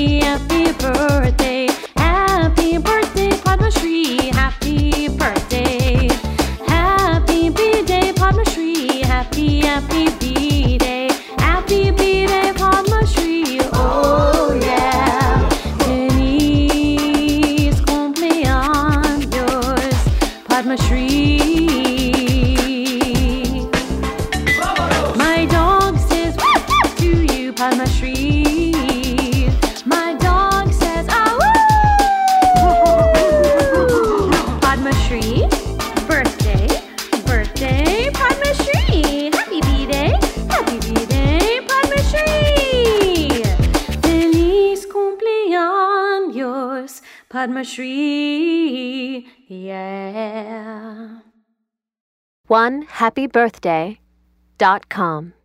Happy, happy birthday. Happy birthday, Padma Shri. Happy birthday. Happy B-Day, Padma Shri. Happy, happy B-Day. Happy B-Day, Padma Shri. Oh yeah. Feliz cumpleaños, Padma Shri. My dog says to you, Padma Shri. My dog says Padma Shri. Birthday, birthday, Padma Shri. Happy B-Day, Padma Shri. Feliz cumpleaños, Padma Shri. Yeah. OneHappyBirthday.com